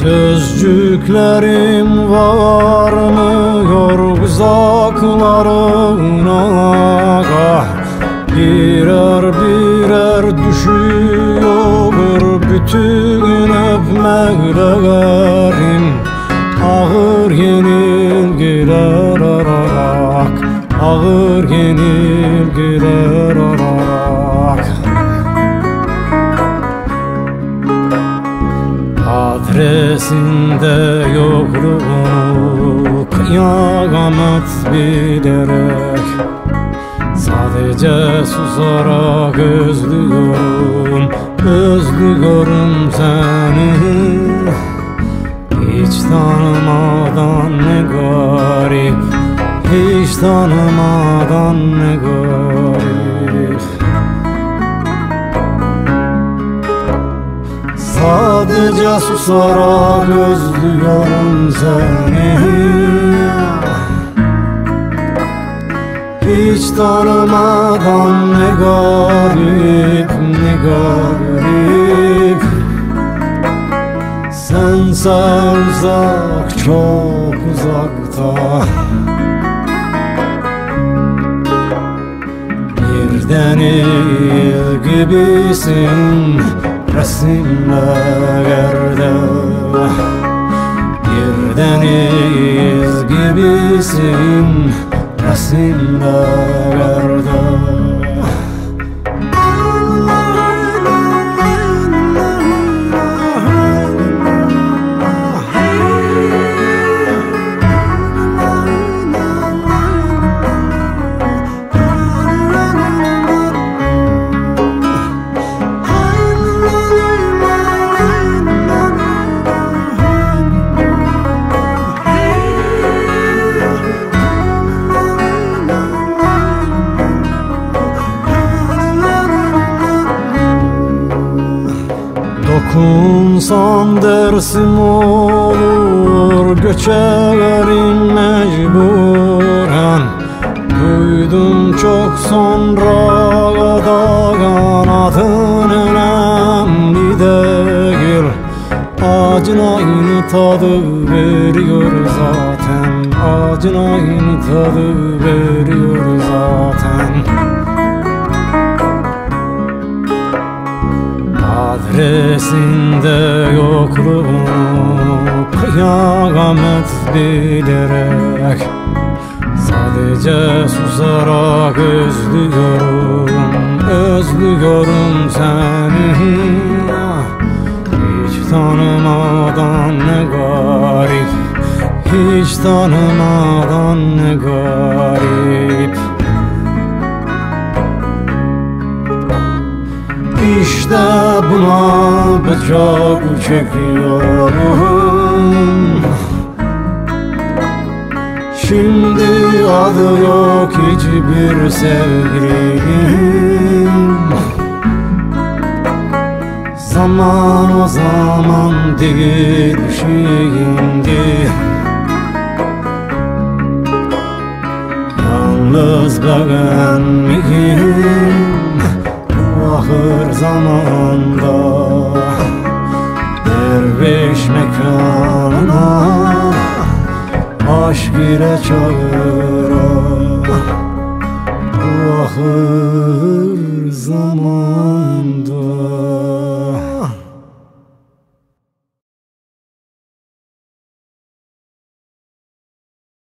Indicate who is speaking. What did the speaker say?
Speaker 1: Sözcüklerim varmıyor uzaklarına, birer birer düşüyor bütün öpmeklerim. Ağır yenilgiler ararak, ağır yenilgiler ararak. Adresinde yokluğunu kıyamet bilerek, sadece susarak özlüyorum, özlüyorum seni. Hiç tanımadan ne garip, hiç tanımadan ne garip. Sadece susarak özlüyorum seni. Hiç tanımadan ne garip, ne garip. Sense uzak, çok uzakta. Bir deniz gibisin resimlerde, bir deniz gibisin resimlerde. Dokunsan dersim olur, göçerim mecburen. Duydum çok sonra da kanadın önemli değil. Acın aynı tadı veriyor zaten, acın aynı tadı veriyor zaten. Adresinde yokluğunu kıyamet bilerek, sadece susarak özlüyorum, özlüyorum seni. Hiç tanımadan ne garip, hiç tanımadan ne garip. İşte buna bıçak çekiyorum. Şimdi adı yok hiçbir sevgilim. Zaman o zaman değil şimdi. Yalnız ben miyim ahır zamanda? Derviş mekanına aşk ile çağıra, ahır zaman.